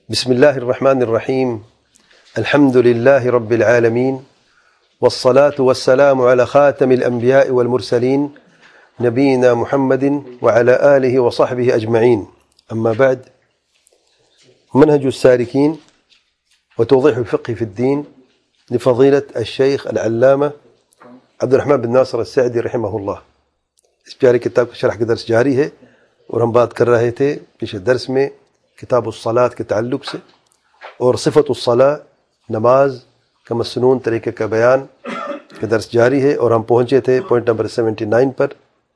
بسم الله الرحمن الرحيم. الحمد لله رب العالمين، والصلاة والسلام على خاتم الأنبياء والمرسلين نبينا محمد وعلى آله وصحبه أجمعين. أما بعد، منهج السالكين وتوضيح الفقه في الدين لفضيلة الشيخ العلامة عبد الرحمن بن ناصر السعدي رحمه اللہ. اس پیارے کتاب کا شرح کا درس جاری ہے اور ہم بات کر رہے تھے پچھلے درس میں کتاب الصلاة کے تعلق سے، اور صفت الصلاة نماز کا مسنون طریقے کا بیان کا درس جاری ہے، اور ہم پہنچے تھے پوائنٹ نمبر 79 پر،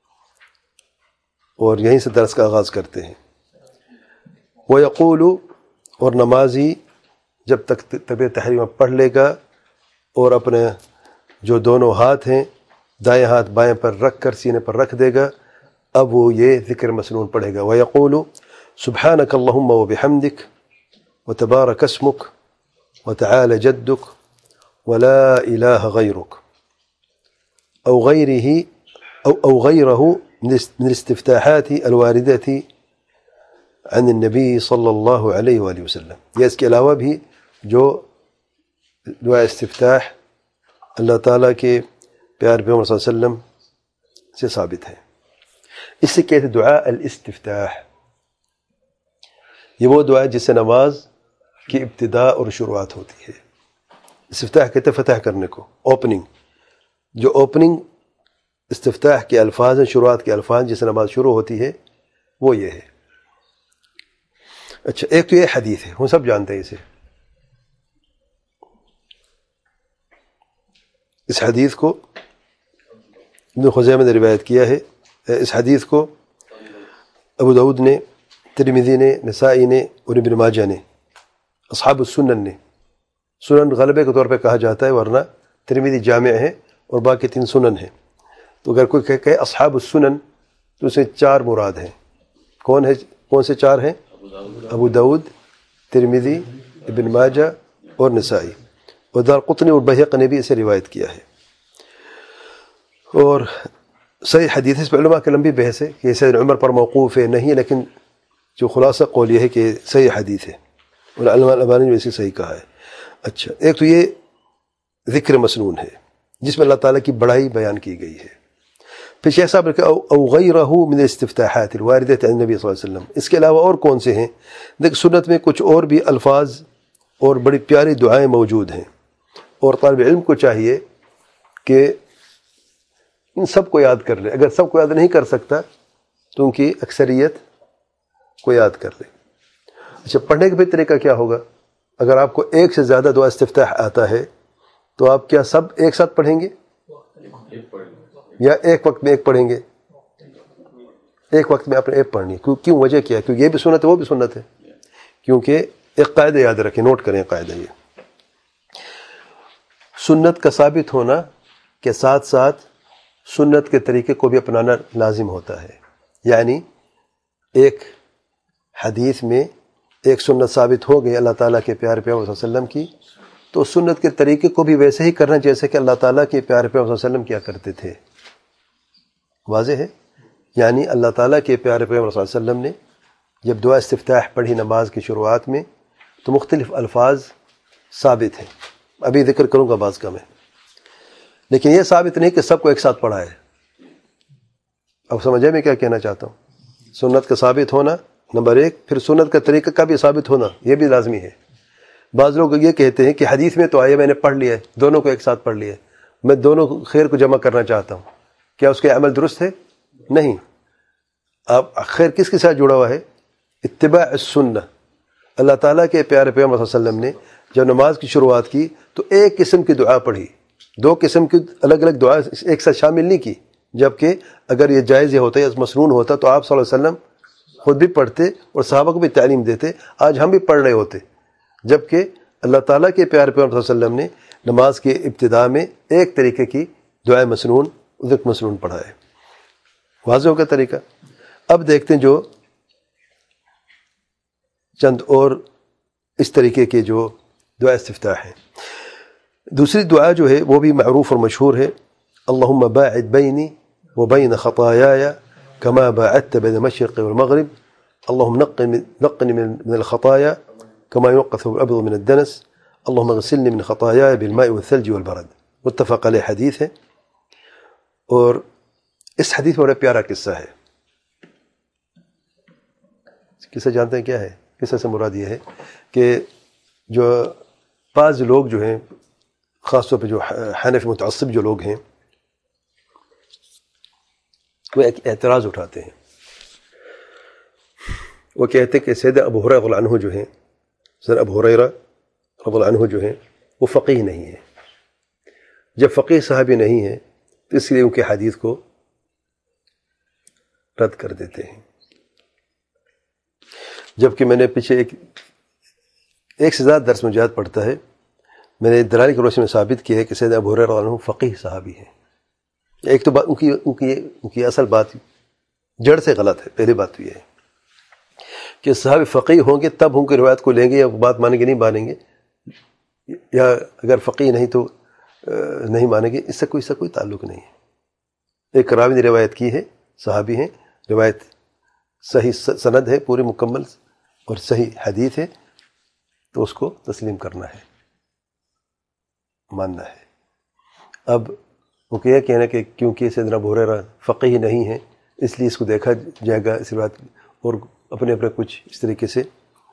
اور یہیں سے درس کا آغاز کرتے ہیں. وَيَقُولُ، اور نمازی جب تک تکبیر تحریمہ پڑھ لے گا اور اپنے جو دونوں ہاتھ ہیں دائیں ہاتھ بائیں پر رکھ کر سینے پر رکھ دے گا، اب وہ یہ ذکر مسنون پڑھے گا. وَيَقُولُ سبحانك اللهم وبحمدك وتبارك اسمك وتعالى جدك ولا إله غيرك، أو غيره من الاستفتاحات الواردة عن النبي صلى الله عليه وآله وسلم. یہ اس کے علاوہ بھی جو دعا استفتاح اللہ تعالیٰ کے پیار پیغمبر صلی اللہ علیہ وسلم سے ثابت ہے. اس سے کہتے دعا الاستفتاح. یہ وہ دعا ہے جس سے نماز کی ابتدا اور شروعات ہوتی ہے. استفتاح کہتے ہیں فتح کرنے کو، اوپننگ. جو اوپننگ استفتاح کے الفاظ ہیں، شروعات کے الفاظ جس سے نماز شروع ہوتی ہے، وہ یہ ہے. اچھا، ایک تو یہ حدیث ہے، ہم سب جانتے ہیں اسے. اس حدیث کو ابن خزیمہ نے روایت کیا ہے. اس حدیث کو ابو داؤد نے، ترمذی نے، نسائی نے اور ابن ماجہ نے، اصحاب السنن نے. سنن غلبے کے طور پہ کہا جاتا ہے، ورنہ ترمذی جامع ہے اور باقی 3 سنن ہیں. تو اگر کوئی کہے اصحاب السنن تو اسے 4 مراد ہیں. کون سے 4 ہیں؟ ابو داؤد، ترمذی، ابن ماجہ اور نسائی. اور دارقطنی اور بہقی نے بھی اسے روایت کیا ہے. اور صحیح حدیث، اس پہ علماء کی لمبی بحث ہے کہ سیدنا عمر پر موقوف ہے نہیں، لیکن جو خلاصہ قول یہ ہے کہ صحیح حدیث ہے، اور علامہ البانی نے اسے صحیح کہا ہے. اچھا، ایک تو یہ ذکر مسنون ہے جس میں اللہ تعالیٰ کی بڑائی بیان کی گئی ہے. پھر شیخ صاحب نے کہا او غیرہ من الاستفتاحات الواردۃ عن النبی صلی اللہ علیہ وسلم. اس کے علاوہ اور کون سے ہیں؟ دیکھ، سنت میں کچھ اور بھی الفاظ اور بڑی پیاری دعائیں موجود ہیں، اور طالب علم کو چاہیے کہ ان سب کو یاد کر لے. اگر سب کو یاد نہیں کر سکتا تو ان کی اکثریت کو یاد کر لے. اچھا، پڑھنے کا بھی طریقہ کیا ہوگا؟ اگر آپ کو ایک سے زیادہ دعا استفتاح آتا ہے تو آپ کیا سب ایک ساتھ پڑھیں گے یا ایک وقت میں ایک پڑھیں گے؟ ایک وقت میں آپ نے ایک پڑھنی. کیوں؟ وجہ کیا ہے؟ کیونکہ یہ بھی سنت ہے، وہ بھی سنت ہے. کیونکہ ایک قاعدہ یاد رکھیں، نوٹ کریں قاعدہ. یہ سنت کا ثابت ہونا کے ساتھ ساتھ سنت کے طریقے کو بھی اپنانا لازم ہوتا ہے. یعنی ایک حدیث میں ایک سنت ثابت ہو گئی اللہ تعالیٰ کے پیارے پیغمبر صلی اللہ علیہ وسلم کی، تو سنت کے طریقے کو بھی ویسے ہی کرنا جیسے کہ اللہ تعالیٰ کے پیارے پیغمبر صلی اللہ علیہ وسلم کیا کرتے تھے. واضح ہے؟ یعنی اللہ تعالیٰ کے پیارے پیغمبر صلی اللہ علیہ وسلم نے جب دعا استفتاح پڑھی نماز کی شروعات میں تو مختلف الفاظ ثابت ہیں. ابھی ذکر کروں گا بعض کا میں، لیکن یہ ثابت نہیں کہ سب کو ایک ساتھ پڑھا ہے. اب سمجھے میں کیا کہنا چاہتا ہوں؟ سنت کا ثابت ہونا نمبر 1، پھر سنت کا طریقہ کا بھی ثابت ہونا، یہ بھی لازمی ہے. بعض لوگ یہ کہتے ہیں کہ حدیث میں تو آیا، میں نے پڑھ لیا ہے، دونوں کو ایک ساتھ پڑھ لیا ہے، میں دونوں خیر کو جمع کرنا چاہتا ہوں. کیا اس کے عمل درست ہے؟ نہیں. آپ خیر کس کے ساتھ جڑا ہوا ہے؟ اتباع السنہ. اللہ تعالیٰ کے پیارے پیغمبر صلی اللہ علیہ وسلم نے جب نماز کی شروعات کی تو ایک قسم کی دعا پڑھی، 2 قسم کی الگ الگ دعا ایک ساتھ شامل نہیں کی. جبکہ اگر یہ جائز ہوتا یا مسنون ہوتا تو آپ صلی اللہ علیہ وسلم خود بھی پڑھتے اور صحابہ کو بھی تعلیم دیتے. آج ہم بھی پڑھ رہے ہوتے. جبکہ اللہ تعالیٰ کے پیارے پیغمبر صلی اللہ علیہ وسلم نے نماز کے ابتدا میں ایک طریقے کی دعائے مسنون، ذکر مسنون پڑھا ہے. واضح ہوگا طریقہ. اب دیکھتے ہیں جو چند اور اس طریقے کے جو دعا استفتاح ہیں. دوسری دعا جو ہے وہ بھی معروف اور مشہور ہے. اللہم باعد بینی وبین خطایایا كما باعدت بين المشرق والمغرب اللهم نقني من الخطايا كما ينقى الثوب الأبيض من الدنس اللهم اغسلني من خطاياي بالماء والثلج والبرد متفق علیہ حدیث ہے. اور اس حدیث میں بڑا پیارا قصہ ہے. قصہ جانتے ہیں کیا ہے؟ قصہ سے مراد یہ ہے کہ جو بعض لوگ جو ہیں خاص طور پہ جو حنفی متعصب جو لوگ ہیں وہ ایک اعتراض اٹھاتے ہیں. وہ کہتے ہیں کہ سیدنا ابو ہریرہ رضی اللہ عنہ جو ہیں، سیدنا ابو ہریرہ رضی اللہ عنہ جو ہیں وہ فقیہ نہیں ہے. جب فقیہ صحابی نہیں ہے تو اس لیے ان کے حدیث کو رد کر دیتے ہیں. جبکہ میں نے پیچھے ایک سے زیادہ درس مجاہد پڑھتا ہے، میں نے دلائل کی روشنی میں ثابت کیا ہے کہ سیدنا ابو ہریرہ رضی اللہ عنہ فقیہ صحابی ہیں. ایک تو بات ان کی اصل بات جڑ سے غلط ہے. پہلی بات تو یہ ہے کہ صحابی فقیہ ہوں گے تب ان کی روایت کو لیں گے یا بات مانیں گے نہیں مانیں گے، یا اگر فقیہ نہیں تو نہیں مانیں گے. اس سے کوئی تعلق نہیں ہے. ایک راوی نے روایت کی ہے، صحابی ہیں، روایت صحیح سند ہے پوری مکمل اور صحیح حدیث ہے، تو اس کو تسلیم کرنا ہے، ماننا ہے. اب وہ یہ کہنا کہ کیونکہ سیدنا ابو ہریرہ فقیہ نہیں ہے اس لیے اس کو دیکھا جائے گا اس روایت، اور اپنے کچھ اس طریقے سے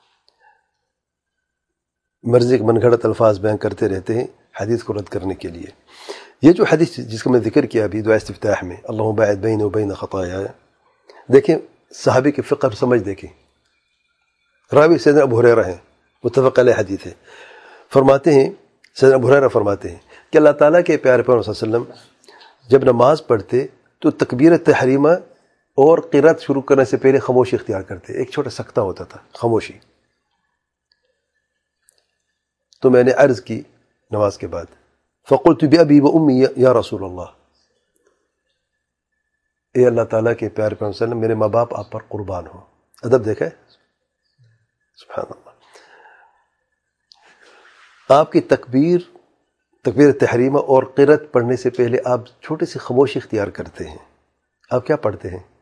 مرضی کے من گھڑت الفاظ بیان کرتے رہتے ہیں حدیث کو رد کرنے کے لیے. یہ جو حدیث جس کا میں ذکر کیا ابھی دعا استفتاح میں، اللہم باعد بینی وبین خطایا، دیکھیں صحابی کی فقہ اور سمجھ دیکھیں. راوی سیدنا ابو ہریرہ ہیں، متفق علیہ حدیث ہے. فرماتے ہیں سیدنا ابو ہریرہ فرماتے ہیں کہ اللہ تعالیٰ کے پیارے پیغمبر صلی اللہ علیہ وسلم جب نماز پڑھتے تو تکبیر تحریمہ اور قرات شروع کرنے سے پہلے خاموشی اختیار کرتے. ایک چھوٹا سکتہ ہوتا تھا، خاموشی. تو میں نے عرض کی نماز کے بعد، فقلت بأبی و امی یا رسول اللہ، اے اللہ تعالیٰ کے پیارے پیغمبر صلی اللہ علیہ وسلم، میرے ماں باپ آپ پر قربان ہوں. ادب دیکھا ہے، سبحان اللہ. آپ کی تکبیر تحریمہ اور قرات پڑھنے سے پہلے آپ چھوٹی سی خاموشی اختیار کرتے ہیں. آپ کیا پڑھتے ہیں؟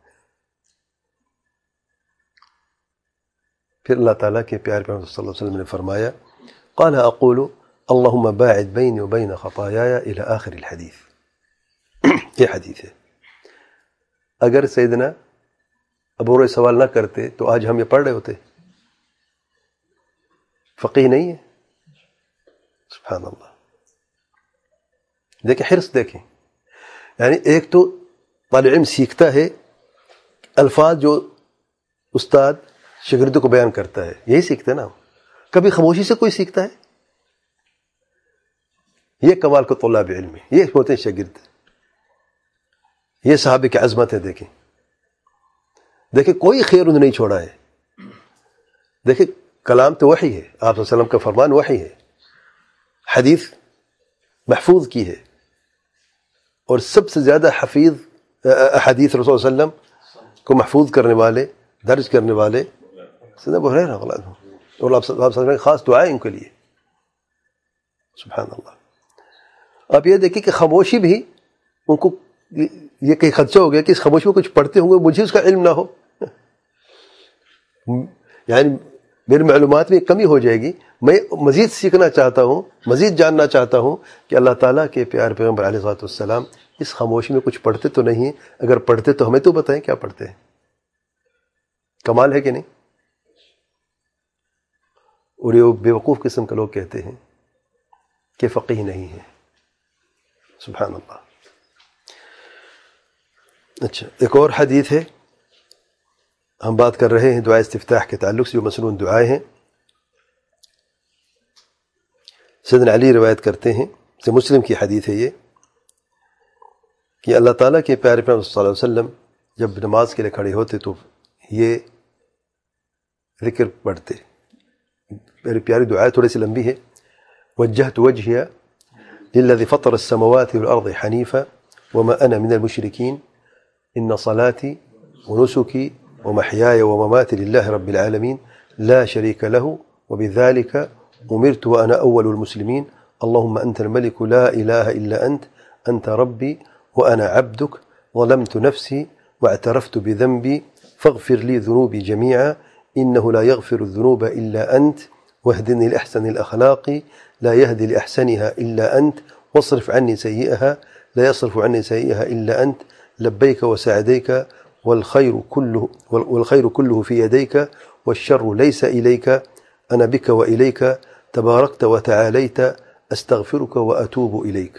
پھر اللہ تعالیٰ کے پیارے پیغمبر صلی اللہ علیہ وسلم نے فرمایا، قال اقول اللہم باعد بینی وبین خطایایا الی آخر الحدیث. یہ حدیث ہے. اگر سیدنا ابو ہریرہ سوال نہ کرتے تو آج ہم یہ پڑھ رہے ہوتے. فقیہ نہیں ہے، سبحان اللہ. دیکھیں حرص، دیکھیں، یعنی ایک تو طالب علم سیکھتا ہے الفاظ جو استاد شاگردوں کو بیان کرتا ہے، یہی سیکھتے نا. کبھی خاموشی سے کوئی سیکھتا ہے؟ یہ کمال کو طلاب علم ہے، یہ ہوتے ہیں شاگرد. یہ صحابہ کی عظمت ہے. دیکھیں کوئی خیر انہوں نے نہیں چھوڑا ہے. دیکھیں کلام تو وحی ہے، آپ صلی اللہ علیہ وسلم کا فرمان وحی ہے، حدیث محفوظ کی ہے، اور سب سے زیادہ حفیظ حدیث رسول صلی اللہ علیہ وسلم کو محفوظ کرنے والے، درج کرنے والے سیدنا ابو ہریرہ رضی اللہ عنہ، اور آپ صلی اللہ علیہ وسلم کی خاص دعائیں ان کے لیے. سبحان اللہ. آپ یہ دیکھیں کہ خاموشی بھی ان کو یہ کہیں خدشہ ہو گیا کہ اس خاموشی میں کچھ پڑھتے ہوں گے، مجھے اس کا علم نہ ہو، یعنی میری معلومات میں کمی ہو جائے گی. میں مزید سیکھنا چاہتا ہوں، مزید جاننا چاہتا ہوں کہ اللہ تعالیٰ کے پیارے پیغمبر علیہ الصلوۃ والسلام اس خاموشی میں کچھ پڑھتے تو نہیں ہیں؟ اگر پڑھتے تو ہمیں تو بتائیں کیا پڑھتے ہیں. کمال ہے کہ نہیں؟ اور یہ بے وقوف قسم کے لوگ کہتے ہیں کہ فقیہ نہیں ہے. سبحان اللہ. اچھا، ایک اور حدیث ہے، ہم بات کر رہے ہیں دعا استفتاح کے تعلق سے جو مسنون دعائیں ہیں. سیدنا علی روایت کرتے ہیں، سے مسلم کی حدیث ہے یہ، کہ اللہ تعالیٰ کے پیارے پیغمبر صلی اللہ علیہ وسلم جب نماز کے لیے کھڑے ہوتے تو یہ ذکر پڑھتے. میری پیاری دعا تھوڑی سی لمبی ہے. وجہت وجہی للذی فطر السماوات والارض حنیفا وما انا من المشرکین ان صلاتي ونسكي ومحياي ومماتي لله رب العالمين لا شريك له وبذلك أمرت وأنا أول المسلمين اللهم أنت الملك لا إله إلا أنت ربي وأنا عبدك ظلمت نفسي واعترفت بذنبي فاغفر لي ذنوبي جميعا إنه لا يغفر الذنوب إلا أنت واهدني لأحسن الأخلاق لا يهدي لأحسنها إلا أنت واصرف عني سيئها لا يصرف عني سيئها إلا أنت لبيك وسعديك والخير كله في يديك والشر ليس إليك أنا بك وإليك تباركت وتعاليت أستغفرك وأتوب إليك.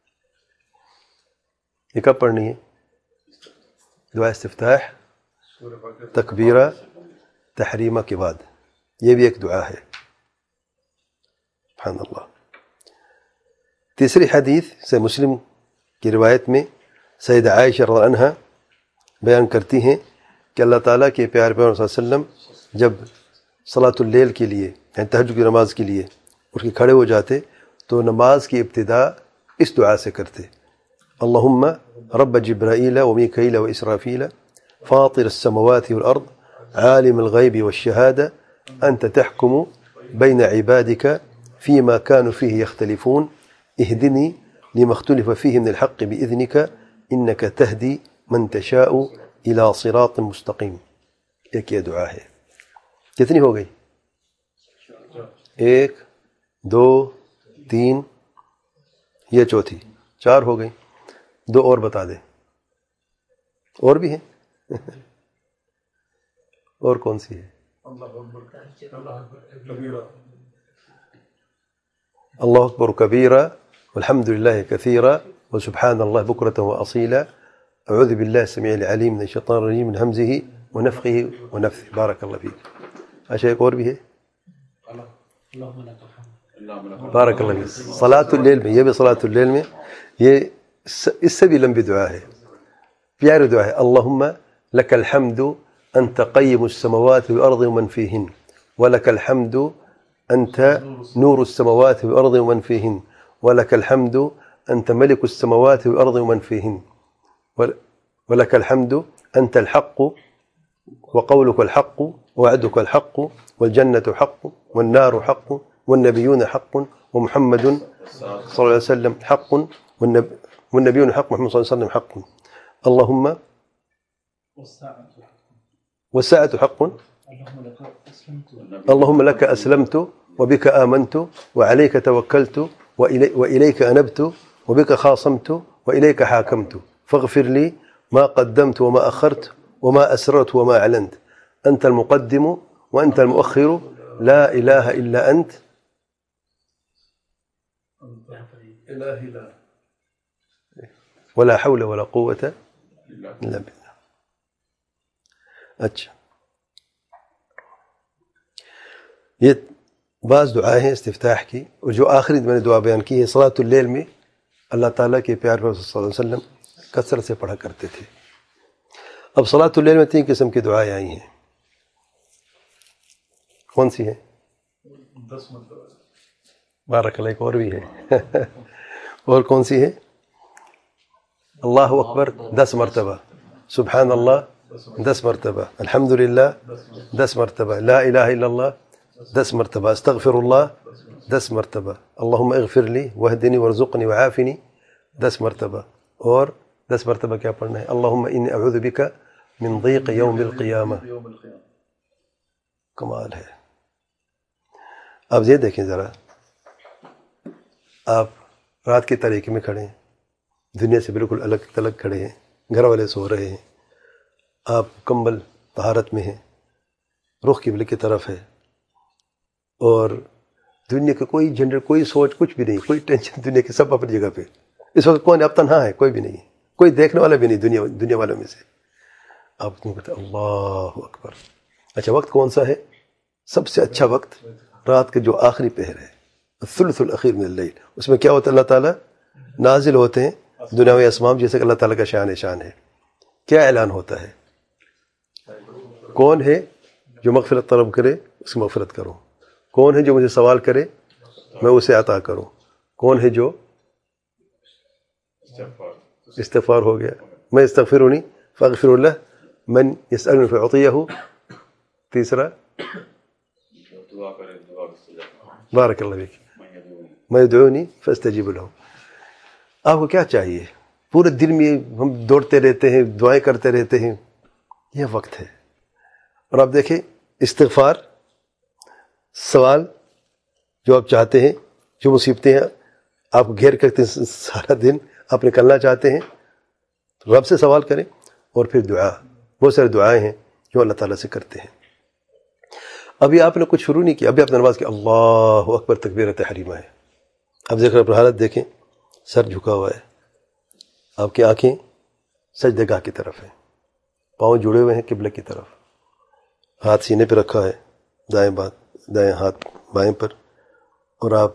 یہ کب پڑھنی ہے؟ دعا استفتاح تکبیرہ تحریمہ کے بعد. یہ بھی ایک دعا ہے. سبحان اللہ. تیسری حدیث سے مسلم کی روایت میں سیدہ عائشہ رضی اللہ عنہا بیان کرتی ہیں کہ اللہ تعالیٰ کے پیارے پیغمبر صلی اللہ علیہ وسلم جب صلاۃ اللیل کے لیے یعنی تہجد کی نماز کے لیے اٹھ کے کھڑے ہو جاتے تو نماز کی ابتدا اس دعا سے کرتے: اللہم رب جبرائیل ومیکائیل واسرافیل فاطر السماوات والارض عالم الغیب والشہادہ انت تحکم بین عبادک فیما كانوا فیہ یختلفون اہدنی لما اختلف فیہ من الحق بإذنک انک تہدی من تشاء الى صراط مستقیم. ایک یہ دعا ہے. کتنی ہو گئی؟ 1 2 3 یہ چوتھی 4 ہو گئی. 2 اور بتا دیں. اور بھی ہیں؟ اور کون سی ہے؟ اللہ اکبر کبیرہ والحمد للہ کثیرا وسبحان اللہ بکرۃ واصیلا اعوذ باللہ السمیع العلیم من الشیطان الرجیم من ہمزہ ونفخہ ونفثہ. بارک اللہ فیک. اچھا ایک اور بھی ہے. بارک اللہ فیک. صلاۃ اللیل میں، یہ بھی صلاۃ اللیل میں، یہ اس سے بھی لمبی دعا ہے، پیاری دعا ہے. اللہم لک الحمد انت قیم السماوات والارض ومن فیہن ولک الحمد انت نور السماوات والارض ومن فیہن ولک الحمد انت ملک السماوات والارض ومن فیہن ولك الحمد أنت الحق وقولك الحق ووعدك الحق والجنة حق والنار حق والنبيون حق ومحمد صلى الله عليه وسلم حق والنبيون حق محمد صلى الله عليه وسلم حق. اللهم والساعة حق اللهم لك أسلمت وبك آمنت وعليك توكلت وإليك أنبت وبك خاصمت وإليك حاكمت فاغفر لي ما قدمت وما أخرت وما أسررت وما أعلنت أنت المقدم وأنت المؤخر لا إله إلا أنت ولا حول ولا قوة إلا بالله. اچھا یہ بعض دعائیں ہیں استفتاح کی، اور جو آخری میں نے دعا بیان کی ہے صلاۃ اللیل میں اللہ تعالیٰ کے پیارے پیغمبر صلی اللہ علیہ وسلم کثرت سے پڑھا کرتے تھے. اب صلاۃ اللیل میں 3 قسم کی دعائیں آئی ہیں. کون سی ہیں؟ 10 مرتبہ. بارک اللہ. ایک اور بھی ہے. اور کون سی ہے؟ اللہ اکبر 10 مرتبہ، سبحان اللہ 10 مرتبہ، الحمدللہ 10 مرتبہ، لا الہ الا اللہ 10 مرتبہ، استغفر اللہ 10 مرتبہ، اللہم اغفر لی واہدنی وارزقنی وعافنی 10 مرتبہ. اور 10 مرتبہ کیا پڑھنا ہے؟ اللہم انی اعوذ بک من ضیق یوم القیامہ. کمال ہے. اب یہ دیکھیں ذرا، آپ رات کے طریقے میں کھڑے ہیں، دنیا سے بالکل الگ تلگ کھڑے ہیں، گھر والے سو رہے ہیں، آپ مکمل طہارت میں ہیں، رخ قبلے کی طرف ہے، اور دنیا کا کوئی جھنجٹ، کوئی سوچ، کچھ بھی نہیں، کوئی ٹینشن دنیا کی، سب اپنی جگہ پہ. اس وقت کون ہے؟ اب تنہا ہے، کوئی بھی نہیں، کوئی دیکھنے والا بھی نہیں دنیا والوں میں سے. آپ کو کہتے ہیں اللہ اکبر. اچھا وقت کون سا ہے؟ سب سے اچھا وقت رات کے جو آخری پہر ہے، الثلث الاخیر من اللیل. اس میں کیا ہوتا ہے؟ اللہ تعالیٰ نازل ہوتے ہیں دنیاوی اسمام، جیسے کہ اللہ تعالیٰ کا شان ہے. کیا اعلان ہوتا ہے؟ کون ہے جو مغفرت طلب کرے اس کی مغفرت کروں؟ کون ہے جو مجھے سوال کرے میں اسے عطا کروں؟ کون ہے جو استغفار ہو گیا، میں استغفرنی فاغفر اللہ من یسألنی فاعطیہ. تیسرا بارک اللہ فیک من یدعونی فاستجیب له. آپ کو کیا چاہیے؟ پورے دن میں ہم دوڑتے رہتے ہیں، دعائیں کرتے رہتے ہیں، یہ وقت ہے. اور آپ دیکھیں استغفار، سوال جو آپ چاہتے ہیں، جو مصیبتیں ہیں آپ کو گھیر کرتے ہیں سارا دن، آپ نکلنا چاہتے ہیں تو رب سے سوال کریں. اور پھر دعا، بہت سارے دعائیں ہیں جو اللہ تعالیٰ سے کرتے ہیں. ابھی آپ نے کچھ شروع نہیں کیا، ابھی آپ نے نماز کی اللہ اکبر تکبیر تحریمہ ہے. اب دیکھ اپنی حالت دیکھیں، سر جھکا ہوا ہے، آپ کی آنکھیں سجدہ گاہ کی طرف ہیں، پاؤں جڑے ہوئے ہیں قبلہ کی طرف، ہاتھ سینے پہ رکھا ہے، دائیں ہاتھ بائیں پر، اور آپ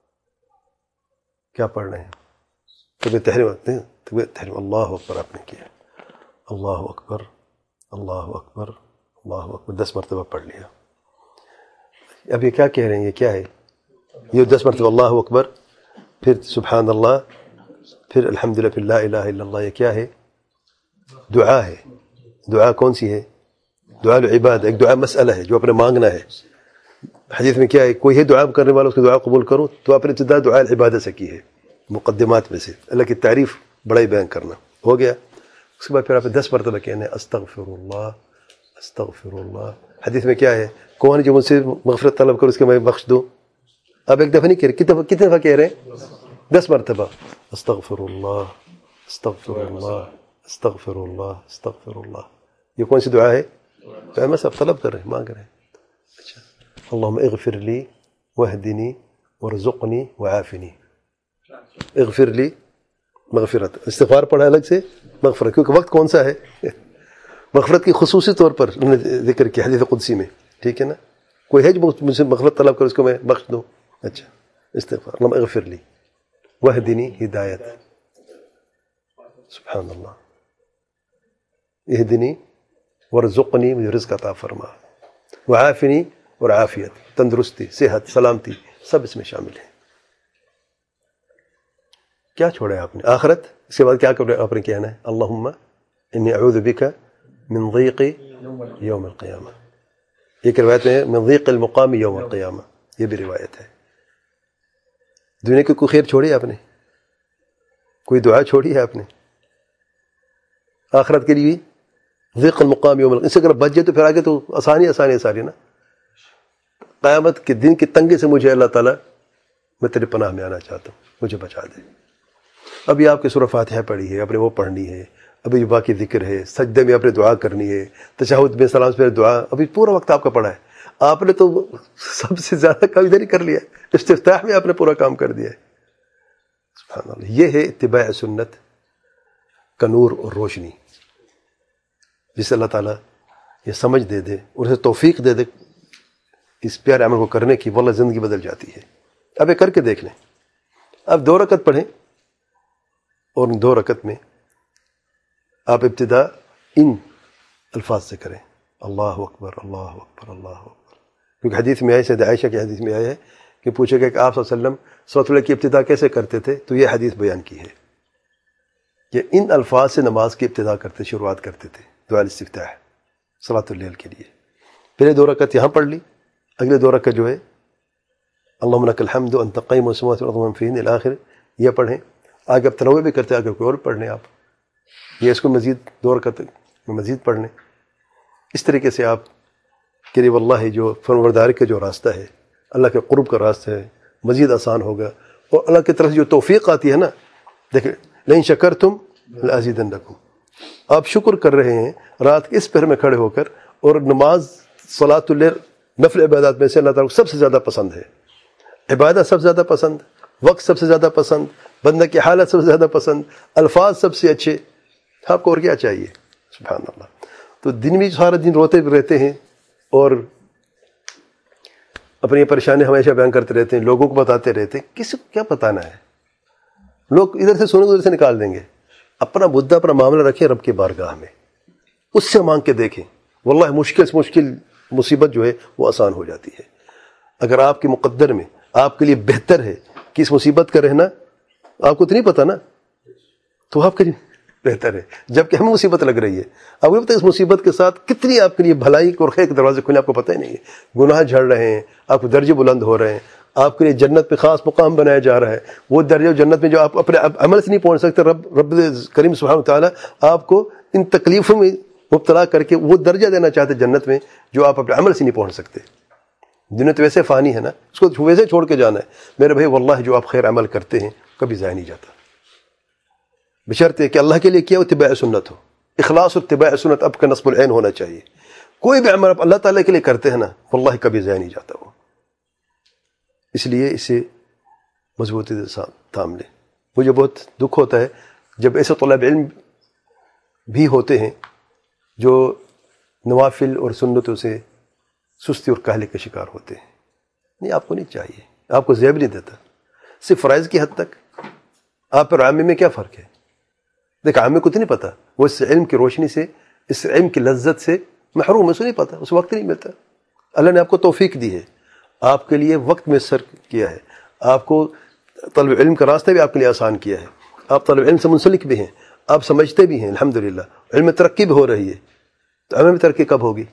کیا پڑھ رہے ہیں؟ تکبیر تحریم اللہ اکبر آپ نے کیا، اللہ اکبر اللہ اکبر اللہ اکبر 10 مرتبہ پڑھ لیا. اب یہ کیا کہہ رہے ہیں؟ یہ کیا ہے؟ یہ 10 مرتبہ اللہ اکبر، پھر سبحان اللہ، پھر الحمدللہ، پھر لا الہ الا اللہ. یہ کیا ہے؟ دعا ہے. دعا کون سی ہے؟ دعا العبادہ، ایک دعا مسئلہ ہے جو اپنے مانگنا ہے. حدیث میں کیا ہے؟ کوئی ہے دعا کرنے والا اس کی دعا قبول کرو، تو آپ نے ابتدا دعا العبادہ سے کی ہے، مقدمات میں سے اللہ کی تعریف بڑائی بیان کرنا ہو گیا. اس کے بعد پھر آپ نے 10 مرتبہ کہنا ہے استغفر اللہ استغفر اللہ. حدیث میں کیا ہے؟ کون جو مجھ سے مغفرت طلب کرو اس کے میں بخش دوں. اب ایک دفعہ نہیں کہہ رہے، کتنے دفعہ کہہ رہے ہیں؟ 10 مرتبہ. استغفر اللہ استغفر اللہ استغفر اللہ استغفر اللہ. یہ کون سی دعا ہے؟ میں سب طلب کر رہے ہیں، مانگ رہے ہیں. اچھا، اللہم اغفر لی واہدنی ورزقنی وعافنی. اغفر لی مغفرت، استغفار پڑھا الگ سے، مغفرت کیونکہ وقت کون سا ہے؟ مغفرت کی خصوصی طور پر انہوں نے ذکر کیا حدیث قدسی میں، ٹھیک ہے نا؟ کوئی ہے جو مجھ سے مغفرت طلب کر اس کو میں بخش دوں. اچھا، استغفار. اللہم اغفر لی واہدنی، ہدایت، سبحان اللہ، اہدنی ورزقنی، مجھے رزق عطا فرما، وعافنی، اور عافیت، تندرستی، صحت، سلامتی، سب اس میں شامل ہے. کیا چھوڑا ہے آپ نے؟ آخرت. اس کے بعد کیا آپ نے کہنا ہے؟ اللہم انی اعوذ بک من ضیق یوم القیامہ. ایک روایت میں من ضیق المقام یوم القیامہ، یہ بھی روایت ہے. دنیا کی کوئی خیر چھوڑی ہے آپ نے؟ کوئی دعا چھوڑی ہے آپ نے؟ آخرت کے لیے ضیق المقام یوم القیامہ، اس سے اگر بچ جائے تو پھر آگے تو آسانی ساری نا. قیامت کے دن کی تنگی سے مجھے اللہ تعالیٰ، میں تیرے پناہ میں آنا چاہتا ہوں، مجھے بچا دے. ابھی آپ کی سورہ فاتحہ پڑھی ہے، اپنے وہ پڑھنی ہے، ابھی جو باقی ذکر ہے، سجدے میں آپ نے دعا کرنی ہے، تشہد میں سلام سے پہلے دعا، ابھی پورا وقت آپ کا پڑا ہے. آپ نے تو سب سے زیادہ کام ادھر ہی کر لیا، استفتاح میں آپ نے پورا کام کر دیا ہے. سبحان اللہ. یہ ہے اتباع سنت کا نور اور روشنی، جس سے اللہ تعالیٰ یہ سمجھ دے دے اور اسے توفیق دے دے اس پیارے عمل کو کرنے کی، واللہ زندگی بدل جاتی ہے. اب یہ کر کے دیکھ لیں. اب 2 رکعت پڑھیں، اور ان 2 رکعت میں آپ ابتدا ان الفاظ سے کریں، اللہ اکبر اللہ اکبر اللہ اکبر. کیونکہ حدیث میں آئے، سید عائشہ کی حدیث میں آیا ہے کہ پوچھے گا کہ آپ صلی اللہ علیہ وسلم صلاۃ اللہ کی ابتدا کیسے کرتے تھے، تو یہ حدیث بیان کی ہے کہ ان الفاظ سے نماز کی ابتدا کرتے، شروعات کرتے تھے دعا الاستفتاح صلاۃ اللیل کے لیے. پہلے 2 رکعت یہاں پڑھ لی، اگلے 2 رکعت جو ہے اللہم لک الحمد انت قیم السماوات والارض ومن فیہن الی آخر، یہ پڑھیں. آگے اب تنوع بھی کرتے ہیں، آگے کوئی اور پڑھ لیں آپ، یہ اس کو مزید 2 رکعت میں مزید پڑھ لیں. اس طریقے سے آپ کے لیے واللہ جو فرمانبرداری کا جو راستہ ہے، اللہ کے قرب کا راستہ ہے، مزید آسان ہوگا. اور اللہ کی طرف سے جو توفیق آتی ہے نا، دیکھیں لئن شکرتم لازیدنکم. آپ شکر کر رہے ہیں رات کے اس پہر میں کھڑے ہو کر، اور نماز صلاۃ اللیل نفل عبادات میں سے اللہ تعالیٰ کو سب سے زیادہ پسند ہے. عبادت سب سے زیادہ پسند، وقت سب سے زیادہ پسند، بندہ کی حالت سب سے زیادہ پسند، الفاظ سب سے اچھے. آپ کو اور کیا چاہیے؟ سبحان اللہ. تو دن میں سارا دن روتے رہتے ہیں اور اپنی پریشانی ہمیشہ بیان کرتے رہتے ہیں، لوگوں کو بتاتے رہتے ہیں. کسی کو کیا بتانا ہے؟ لوگ ادھر سے سنیں گے، ادھر سے نکال دیں گے. اپنا مدعا، اپنا معاملہ رکھیں رب کے بارگاہ میں، اس سے مانگ کے دیکھیں. واللہ مشکل سے مشکل مصیبت جو ہے وہ آسان ہو جاتی ہے. اگر آپ کے مقدر میں آپ کے لیے بہتر ہے کہ اس مصیبت کا رہنا، آپ کو تو نہیں پتا نا، تو آپ کے لیے بہتر ہے. جبکہ ہمیں مصیبت لگ رہی ہے، آپ کو پتہ ہے اس مصیبت کے ساتھ کتنی آپ کے لیے بھلائی اور خیر کے دروازے کھلے، آپ کو پتہ ہی نہیں ہے. گناہ جھڑ رہے ہیں، آپ کے درجے بلند ہو رہے ہیں، آپ کے لیے جنت پہ خاص مقام بنایا جا رہا ہے. وہ درجے جنت میں جو آپ اپنے عمل سے نہیں پہنچ سکتے، رب کریم سبحانہ وتعالیٰ آپ کو ان تکلیفوں میں مبتلا کر کے وہ درجہ دینا چاہتے جنت میں جو آپ اپنے عمل سے نہیں پہنچ سکتے. دنیا تو ویسے فانی ہے نا، اس کو ویسے چھوڑ کے جانا ہے. میرے بھائی واللہ جو آپ خیر عمل کرتے ہیں کبھی ضائع نہیں جاتا، بشرطے کہ اللہ کے لیے کیا اتباع سنت ہو. اخلاص اور اتباع سنت اب کا نصب العین ہونا چاہیے. کوئی بھی عمل آپ اللہ تعالیٰ کے لیے کرتے ہیں نا واللہ کبھی ضائع نہیں جاتا وہ. اس لیے اسے مضبوطی سے تھام لیں. مجھے بہت دکھ ہوتا ہے جب ایسے طلاب علم بھی ہوتے ہیں جو نوافل اور سنتوں سے سستی اور کاہلی کا شکار ہوتے ہیں. نہیں، آپ کو نہیں چاہیے، آپ کو زیب نہیں دیتا. صرف فرائض کی حد تک. آپ اور عامی میں کیا فرق ہے؟ دیکھ، عامی کو تو نہیں پتا، وہ اس علم کی روشنی سے، اس علم کی لذت سے محروم ہے، اسے نہیں پتا، اس وقت نہیں ملتا. اللہ نے آپ کو توفیق دی ہے، آپ کے لیے وقت میسر کیا ہے، آپ کو طلب علم کا راستہ بھی آپ کے لیے آسان کیا ہے. آپ طلب علم سے منسلک بھی ہیں، آپ سمجھتے بھی ہیں الحمدللہ. علم میں ترقی بھی ہو رہی ہے. تو عمل میں ترقی کب ہوگی؟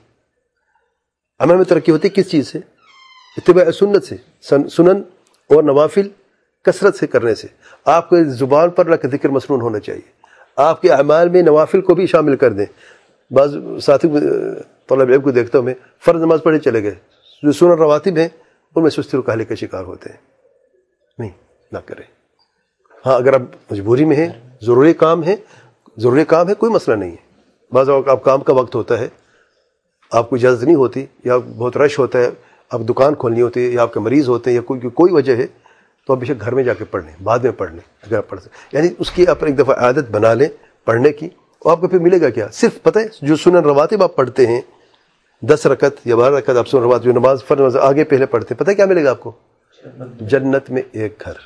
عمل میں ترقی ہوتی کس چیز سے؟ اتباع سنت سے. سنن اور نوافل کثرت سے کرنے سے. آپ کے زبان پر اللہ کا ذکر مسنون ہونا چاہیے. آپ کے اعمال میں نوافل کو بھی شامل کر دیں. بعض ساتھی طلب علم کو دیکھتا ہوں میں، فرض نماز پڑھے چلے گئے، جو سنن رواتب ہیں ان میں سستی اور کاہلی کا شکار ہوتے ہیں. نہیں، نہ کریں. ہاں، اگر آپ مجبوری میں ہیں، ضروری کام ہے کوئی مسئلہ نہیں ہے. بعض آپ کام کا وقت ہوتا ہے، آپ کو اجازت نہیں ہوتی، یا بہت رش ہوتا ہے، آپ دکان کھولنی ہوتی ہے، یا آپ کے مریض ہوتے ہیں، یا کوئی وجہ ہے، تو آپ بے شک گھر میں جا کے پڑھ لیں، بعد میں پڑھ لیں اگر آپ پڑھ سکیں. یعنی اس کی آپ ایک دفعہ عادت بنا لیں پڑھنے کی، اور آپ کو پھر ملے گا کیا؟ صرف پتہ ہے جو سنن رواتب آپ پڑھتے ہیں 10 رکعت یا 12 رکعت، آپ سنن رواتب جو نماز فرض نماز آگے پہلے پڑھتے ہیں، پتہ ہے کیا ملے گا آپ کو؟ جنت میں ایک گھر.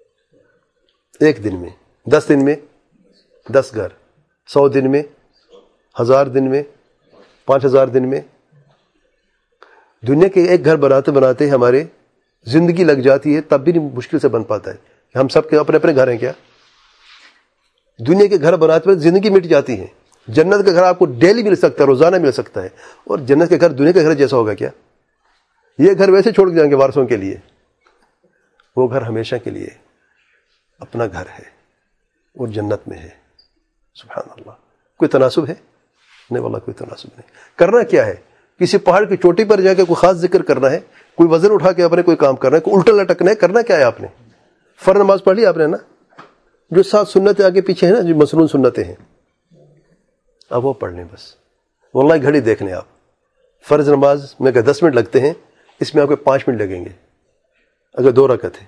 ایک دن میں، 10 دن میں 10 گھر، 100 دن میں، 1000 دن میں، 5000 دن میں. دنیا کے ایک گھر بناتے بناتے ہمارے زندگی لگ جاتی ہے، تب بھی نہیں مشکل سے بن پاتا ہے. ہم سب کے اپنے اپنے گھر ہیں کیا؟ دنیا کے گھر بناتے ہوئے زندگی مٹ جاتی ہے. جنت کا گھر آپ کو ڈیلی مل سکتا ہے، روزانہ مل سکتا ہے. اور جنت کے گھر دنیا کے گھر جیسا ہوگا کیا؟ یہ گھر ویسے چھوڑ کے جائیں گے وارثوں کے لیے، وہ گھر ہمیشہ کے لیے اپنا گھر ہے اور جنت میں ہے. سبحان اللہ. کوئی تناسب ہے؟ نہیں واللہ کوئی تناسب نہیں. کرنا کیا ہے؟ کسی پہاڑ کی چوٹی پر جا کے کوئی خاص ذکر کرنا ہے، کوئی وزن اٹھا کے اپنے کوئی کام کرنا ہے، کوئی الٹا لٹکنا ہے. کرنا کیا ہے آپ نے؟ فرض نماز پڑھ لی آپ نے نا، جو 7 سنتیں آگے پیچھے ہیں نا، جو مسنون سنتیں ہیں، اب وہ پڑھ لیں بس. واللہ گھڑی دیکھ لیں آپ، فرض نماز میں اگر 10 منٹ لگتے ہیں، اس میں آپ کو 5 منٹ لگیں گے. اگر 2 رکعت ہے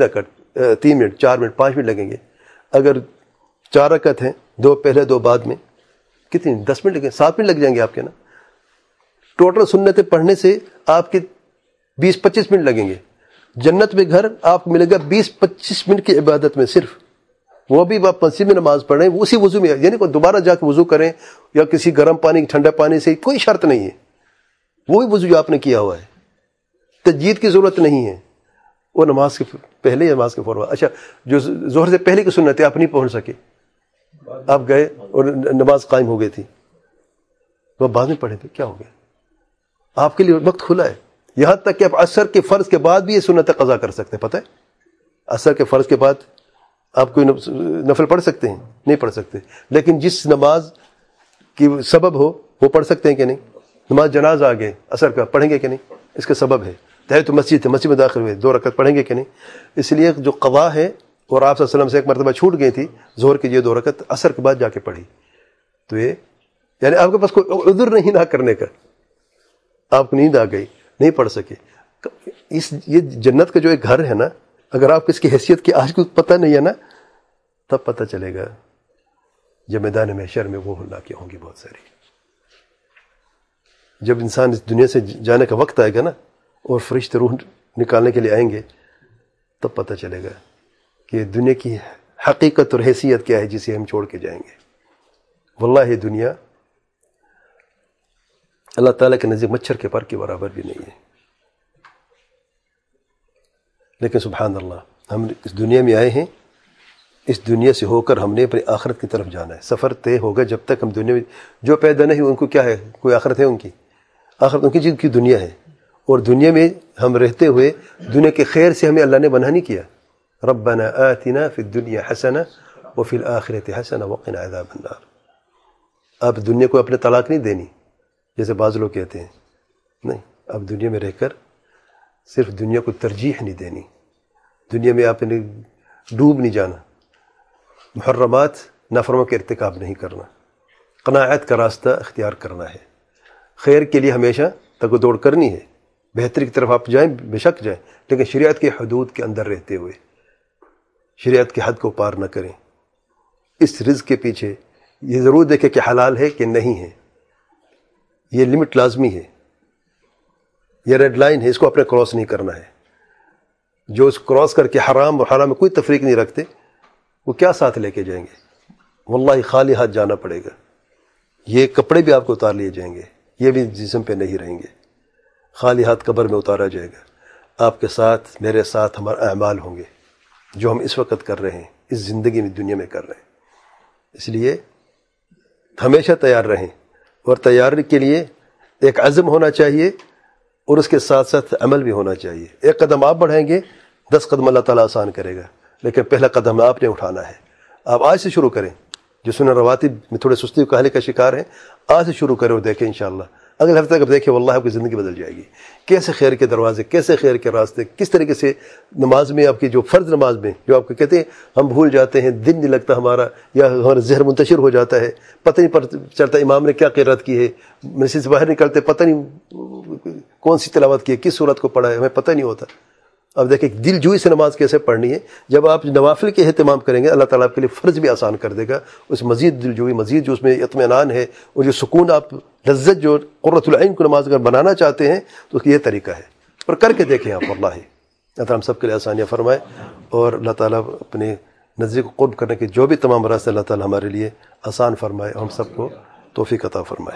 3 منٹ، 4 منٹ، 5 منٹ لگیں گے. اگر 4 رکعت ہیں، 2 پہلے 2 بعد میں، کتنی 10 منٹ لگیں گے، 7 منٹ لگ جائیں گے آپ کے نا. ٹوٹل سنتیں پڑھنے سے آپ کے 20-25 منٹ لگیں گے. جنت میں گھر آپ کو ملے گا 20-25 منٹ کی عبادت میں صرف. وہ بھی آپ مسجد میں نماز پڑھیں اسی وضو میں، یعنی کوئی دوبارہ جا کے وضو کریں یا کسی گرم پانی ٹھنڈا پانی سے، کوئی شرط نہیں ہے. وہی وضو جو آپ نے کیا ہوا ہے، تجدید کی ضرورت نہیں ہے. وہ نماز کے پہلے یا نماز کے فوراً. اچھا، جو ظہر سے پہلے کی سنت ہے آپ نہیں پہنچ سکے، آپ گئے اور نماز قائم ہو گئی تھی، تو آپ بعد میں پڑھیں، تو کیا ہو گیا؟ آپ کے لیے وقت کھلا ہے. یہاں تک کہ آپ عصر کے فرض کے بعد بھی یہ سنت قضا کر سکتے ہیں. پتہ ہے عصر کے فرض کے بعد آپ کوئی نفل پڑھ سکتے ہیں؟ نہیں پڑھ سکتے. لیکن جس نماز کی سبب ہو وہ پڑھ سکتے ہیں کہ نہیں؟ نماز جنازہ آ گئے عصر کا، پڑھیں گے کہ نہیں؟ اس کا سبب ہے تحیۃ مسجد ہے، مسجد میں داخل ہوئے 2 رکعت پڑھیں گے کہ نہیں؟ اس لیے جو قضا ہے، اور آپ صلی اللہ علیہ وسلم سے ایک مرتبہ چھوٹ گئی تھی ظہر کی یہ 2 رکعت، عصر کے بعد جا کے پڑھی. تو یہ یعنی آپ کے پاس کوئی عذر نہیں نہ کرنے کا. آپ کو نیند آ گئی، نہیں پڑھ سکے. یہ جنت کا جو ایک گھر ہے نا، اگر آپ کو اس کی حیثیت کی آج کو پتہ نہیں ہے نا، تب پتہ چلے گا جب میدان محشر میں وہ ہلاکیاں ہوں گی بہت ساری. جب انسان اس دنیا سے جانے کا وقت آئے گا نا، اور فرشتے روح نکالنے کے لیے آئیں گے، تب پتہ چلے گا کہ دنیا کی حقیقت اور حیثیت کیا ہے جسے ہم چھوڑ کے جائیں گے. واللہ یہ دنیا اللہ تعالیٰ کے نزدیک مچھر کے پر کے برابر بھی نہیں ہے. لیکن سبحان اللہ، ہم اس دنیا میں آئے ہیں، اس دنیا سے ہو کر ہم نے اپنی آخرت کی طرف جانا ہے. سفر طے ہوگا جب تک ہم دنیا میں جو پیدا نہیں ان کو کیا ہے؟ کوئی آخرت ہے ان کی؟ آخرت ان کی جن کی دنیا ہے. اور دنیا میں ہم رہتے ہوئے دنیا کے خیر سے ہمیں اللہ نے منع نہیں کیا. ربنا آتنا فی الدنیا حسنہ وفی الآخرۃ حسنہ وقنا عذاب النار. اب دنیا کو اپنے طلاق نہیں دینی جیسے بعض لوگ کہتے ہیں. نہیں، اب دنیا میں رہ کر صرف دنیا کو ترجیح نہیں دینی، دنیا میں آپ نے ڈوب نہیں جانا، محرمات نافرموں کے ارتکاب نہیں کرنا، قناعت کا راستہ اختیار کرنا ہے، خیر کے لیے ہمیشہ تگ و دوڑ کرنی ہے، بہتری کی طرف آپ جائیں، بے شک جائیں، لیکن شریعت کے حدود کے اندر رہتے ہوئے، شریعت کے حد کو پار نہ کریں۔ اس رزق کے پیچھے یہ ضرور دیکھیں کہ حلال ہے کہ نہیں ہے، یہ لمٹ لازمی ہے، یہ ریڈ لائن ہے، اس کو اپنے کراس نہیں کرنا ہے۔ جو اس کراس کر کے حرام اور حرام میں کوئی تفریق نہیں رکھتے، وہ کیا ساتھ لے کے جائیں گے؟ واللہ خالی ہاتھ جانا پڑے گا، یہ کپڑے بھی آپ کو اتار لیے جائیں گے، یہ بھی جسم پہ نہیں رہیں گے، خالی ہاتھ قبر میں اتارا جائے گا۔ آپ کے ساتھ، میرے ساتھ ہمارے اعمال ہوں گے جو ہم اس وقت کر رہے ہیں، اس زندگی میں، دنیا میں کر رہے ہیں۔ اس لیے ہمیشہ تیار رہیں، اور تیاری کے لیے ایک عزم ہونا چاہیے، اور اس کے ساتھ ساتھ عمل بھی ہونا چاہیے۔ ایک قدم آپ بڑھائیں گے، 10 قدم اللہ تعالیٰ آسان کرے گا، لیکن پہلا قدم آپ نے اٹھانا ہے۔ آپ آج سے شروع کریں، جو سنن رواتب میں تھوڑے سستی و کاہلی کا شکار ہیں، آج سے شروع کریں اور دیکھیں انشاءاللہ اگلے ہفتے تک دیکھیں، واللہ آپ کی زندگی بدل جائے گی۔ کیسے خیر کے دروازے، کیسے خیر کے راستے، کس طریقے سے نماز میں، آپ کی جو فرض نماز میں جو آپ کو کہتے ہیں ہم بھول جاتے ہیں، دن نہیں لگتا ہمارا، یا ہمارا ذہن منتشر ہو جاتا ہے، پتہ نہیں چلتا امام نے کیا قرات کی ہے، مسجد سے باہر نکلتے پتہ نہیں کون سی تلاوت کی ہے، کس صورت کو پڑھا ہے، ہمیں پتہ نہیں ہوتا۔ اب دیکھیں دل جوئی سے نماز کیسے پڑھنی ہے۔ جب آپ نوافل کے اہتمام کریں گے، اللہ تعالیٰ آپ کے لیے فرض بھی آسان کر دے گا، اس مزید دل جوئی، مزید جو اس میں اطمینان ہے، اور جو سکون، آپ لذت جو قرۃ العین کو نماز اگر بنانا چاہتے ہیں تو اس کی یہ طریقہ ہے، اور کر کے دیکھیں آپ، واللہ اللہ تعالیٰ ہم سب کے لیے آسانیاں فرمائے، اور اللہ تعالیٰ اپنے نزدیک کو قرب کرنے کے جو بھی تمام راستے اللہ تعالیٰ ہمارے لیے آسان فرمائے، اور ہم سب کو توفیق عطا فرمائے۔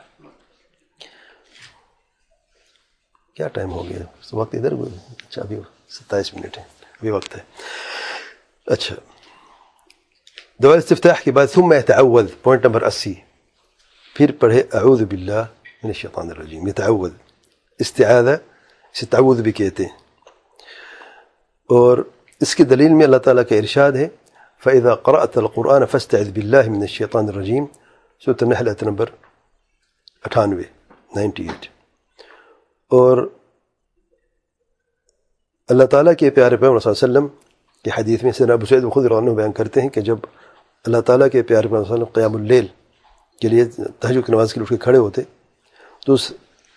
کیا ٹائم ہو گیا؟ وقت ادھر، اچھا ابھی 27 منٹ ہے، ابھی وقت ہے۔ اچھا، دعا استفتاح کے بعد ثم يتعوذ، پوائنٹ نمبر 80، پھر پڑھے اعوذ باللہ من الشیطان الرجیم۔ يتعوذ، استعاذہ، اسے تعوذ بھی کہتے ہیں، اور اس کی دلیل میں اللہ تعالیٰ کا ارشاد ہے فَإِذَا قَرَأْتَ الْقُرْآنَ فَاسْتَعِذْ بِاللَّهِ مِنَ الشَّيْطَانِ الرَّجِيمِ، سورۃ النحل آیت نمبر 98۔ اور اللہ تعالیٰ کے پیارے پیغمبر صلی اللہ علیہ وسلم کی حدیث میں سیدنا ابو سعید الخدری رضی اللہ عنہ بیان کرتے ہیں کہ جب اللہ تعالیٰ کے پیارے پیغمبر صلی اللہ علیہ وسلم قیام اللیل کے لیے، تہجد کی نماز کے لیے اٹھ کے کھڑے ہوتے، تو اس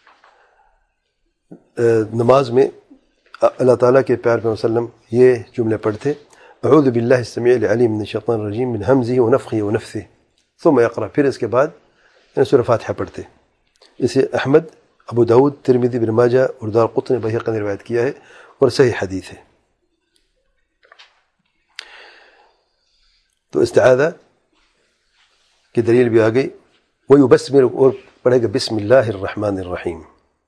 نماز میں اللہ تعالیٰ کے پیارے پیغمبر صلی اللہ علیہ وسلم یہ جملے پڑھتے اعوذ باللہ السمیع العلیم من الشیطان الرجیم من ہمزہ ونفخہ ونفثہ ثم یقرأ، پھر اس کے بعد سورہ فاتحہ پڑھتے۔ اسے احمد، ابو داؤد، ترمذی، ابن ماجہ اور دارقطنی، بہقی نے روایت کیا ہے، اور صحیح حدیث ہے۔ تو استعاذہ کی دلیل بھی آ گئی، ویبسمل، اور پڑھے گا بسم اللہ الرحمن الرحیم۔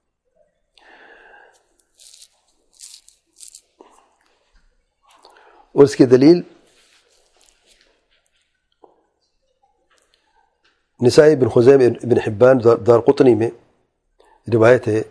اور اس کی دلیل نسائی، ابن خزیمہ، ابن حبان، دارقطنی میں روایت ہے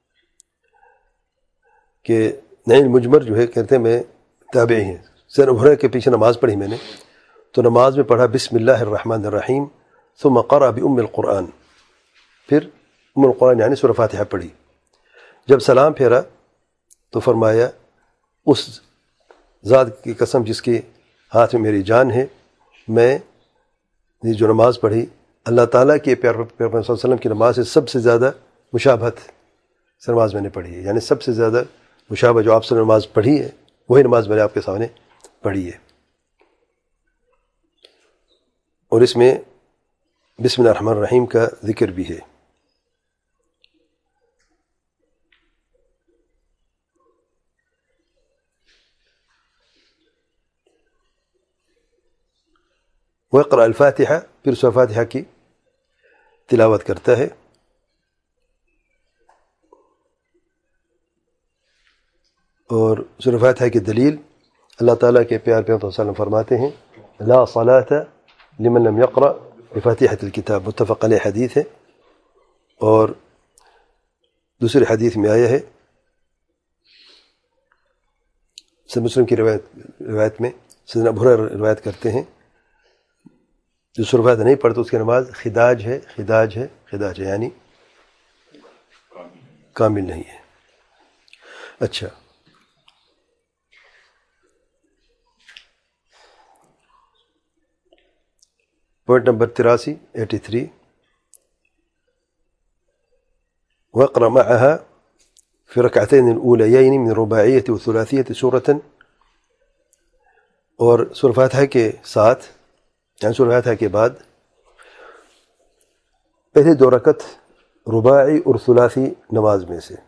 کہ نعیم مجمر جو ہے کہتے ہیں میں تابعی ہیں، سیدنا ابو ہریرہ کے پیچھے نماز پڑھی میں نے، تو نماز میں پڑھا بسم اللہ الرحمن الرحیم ثم قرأ بأم القرآن، پھر ام القرآن یعنی سورہ فاتحہ پڑھی۔ جب سلام پھیرا تو فرمایا اس ذات کی قسم جس کے ہاتھ میں میری جان ہے، میں یہ جو نماز پڑھی اللہ تعالیٰ کے پیغمبر صلی اللہ علیہ وسلم کی نماز سے سب سے زیادہ مشابہت سے نماز میں نے پڑھی ہے، یعنی سب سے زیادہ مشابہ جو آپ سے نماز پڑھی ہے وہی نماز میں نے آپ کے سامنے پڑھی ہے۔ اور اس میں بسم اللہ الرحمن الرحیم کا ذکر بھی ہے۔ وَيَقْرَأَ الفاتحہ، پھر سورہ فاتحہ کی تلاوت کرتا ہے۔ اور سورہ فاتحہ کی دلیل اللہ تعالیٰ کے پیارے پیغمبر صلی اللہ علیہ وسلم فرماتے ہیں لا صلاۃ لمن لم یقرأ بفاتحۃ الکتاب، متفق علیہ حدیث ہے۔ اور دوسری حدیث میں آیا ہے، صحیح مسلم کی روایت میں سیدنا ابو ہریرہ روایت کرتے ہیں جو سورہ فاتحہ نہیں پڑھتا اس کی نماز خداج ہے، یعنی کامل نہیں ہے۔ اچھا، پوائنٹ نمبر 83 واقرأ معها في ركعتين الأوليين من الرباعية والثلاثية سورة، اور سورہ فاتحہ کے ساتھ یعنی سورہ فاتحہ کے بعد پہلے 2 رکعت رباعی اور ثلاثی نماز میں سے